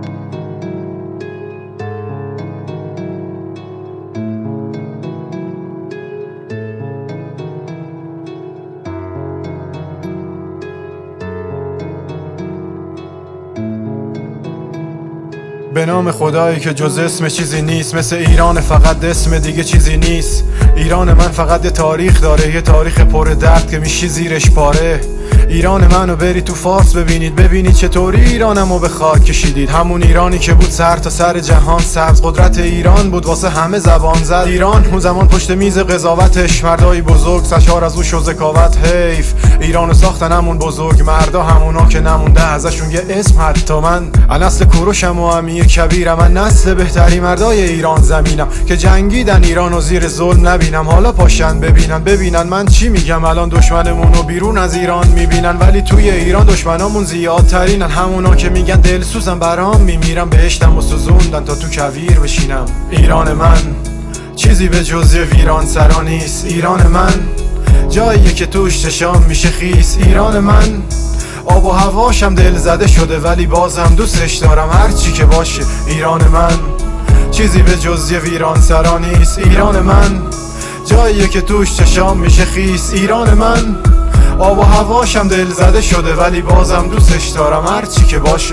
به نام خدایی که جز اسم چیزی نیست، مثل ایران فقط اسم دیگه چیزی نیست. ایران من فقط یه تاریخ داره، یه تاریخ پر درد که میشی زیرش پاره. ایران منو بری تو فارس ببینید چطوری ایرانمو به خاک کشیدید. همون ایرانی که بود سر تا سر جهان سبز، قدرت ایران بود واسه همه زبان زد. ایران اون زمان پشت میز قضاوتش، مردای بزرگ سرشار از او شو ذکاوت. حیف ایرانو ساختن همون بزرگ مردا، همونا که نمونده ازشون یه اسم. حتی من نسل کوروشم و امیر کبیرم، من نسل بهتری مردای ایران زمینم که جنگیدن ایرانو زیر ظلم نبینم. حالا پاشن ببینن من چی میگم. الان دشمنمونو بیرون از ایران میبینن، ولی توی ایران دشمنامون زیادترینن. همونا که میگن دلسوزم برام میمیرم، بهشتم و سوزوندن تا تو کویر بشینم. ایران من چیزی به جز ویران سرا نیست. ایران من جاییه که توش چشام میشه خیس. ایران من آب و هواشم دل زده شده، ولی بازم دوستش دارم هرچی که باشه. ایران من چیزی به جز ویران سرا نیست. ایران من جاییه که توش چشام میشه خیس. ایران من آب و هواشم دل زده شده، ولی بازم دوستش دارم هرچی که باشه.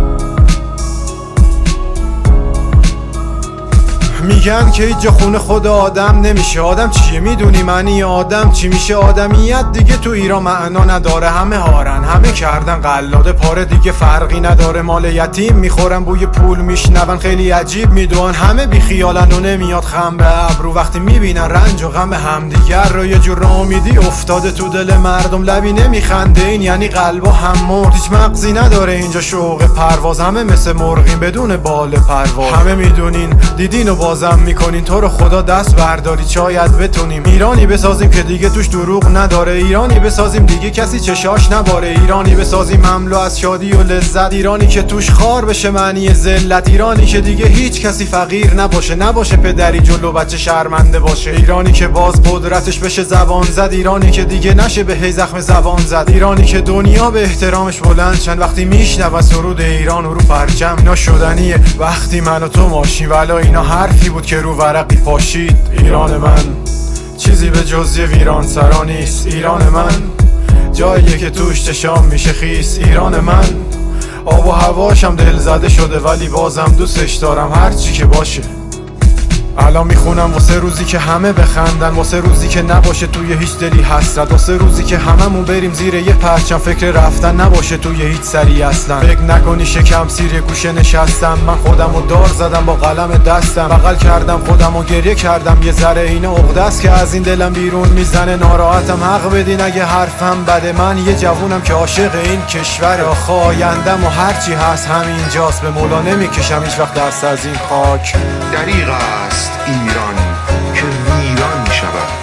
میگن که هیچ خونه خود آدم نمیشه. آدم چیه؟ میدونی معنی آدم چی میشه؟ آدمیت دیگه تو ایران معنا نداره. همه هارن، همه کردن قلاده پاره، دیگه فرقی نداره. مال یتیم میخورن، بوی پول میشنون، خیلی عجیب میدونن. همه بی خیالن و نمیاد خم به ابرو وقتی میبینن رنج و غم همدیگر رو. یه جور ناامیدی افتاده تو دل مردم، لبی نمیخنده این یعنی قلبا هم مرد. هیچ مغزی نداره اینجا شوق پرواز، همه مثل مرغین بدون بال پرواز. همه میدونین دیدین و بازم میکنین، تو رو خدا دست بردارید شاید بتونیم ایرانی بسازیم که دیگه توش دروغ نداره. ایرانی بسازیم دیگه کسی چشاش نباره. ایرانی بسازیم مملو از شادی و لذت. ایرانی که توش خار بشه معنی ذلت. ایرانی که دیگه هیچ کسی فقیر نباشه پدری جلو بچه شرمنده باشه. ایرانی که باز قدرتش بشه زبان زد. ایرانی که دیگه نشه به هی زخم زبان زد. ایرانی که دنیا به احترامش بلند شن وقتی میشنون سرود ایران رو پرچم. اینا شدنیه وقتی من و تو ماشیم، ولی اینا حرفی بود که رو ورقی پاشید. ایران من چیزی به جز ویران سرا نیست. ایران من جاییه که توش چشام میشه خیس. ایران من آب و هواشم دل زده شده، ولی بازم دوستش دارم هرچی که باشه. الان میخونم واسه روزی که همه بخندن، واسه روزی که نباشه توی هیچ دلی حسرت، واسه روزی که هممون بریم زیر یه پرچم، فکر رفتن نباشه توی هیچ سری اصلا. فکر نکنی شکم سیر گوشه نشستم، من خودمو دار زدم با قلم دستم، بغل کردم خودمو گریه کردم. یه ذره این عقده است که از این دلم بیرون میزنه. ناراحتم حق بدین اگه حرفم بده. من یه جوونم که عاشق این کشور، آخه آیندم و هرچی هست همینجاست. به مولا نمیکشم هیچ وقت دست از این خاک. دریغ است ایران که ویران شود،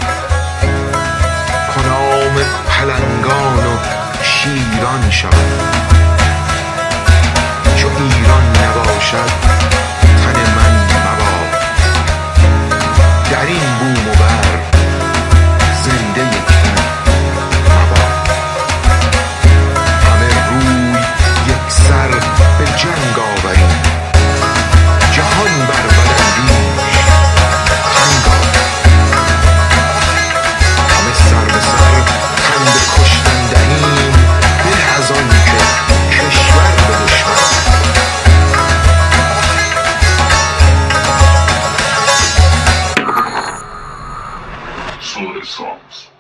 کنام پلنگان و شیران شود. چو ایران نباشد تن من مباد، در این بوم و بر زنده یک تن مباد. همه روی یک سر به جنگ آوریم، جهان بر Songs.